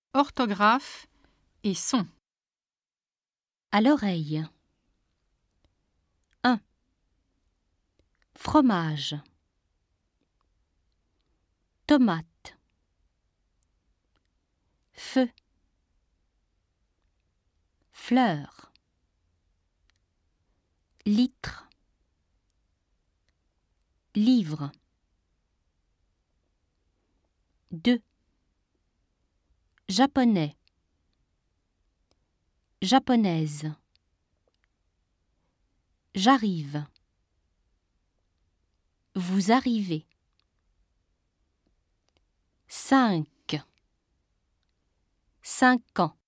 orthographe et son. À l'oreille. 1. Fromage. Tomate. Feu. Fleur. Litre. Livre. 2. Japonais. Japonaise. J'arrive. Vous arrivez. 5. 5 ans.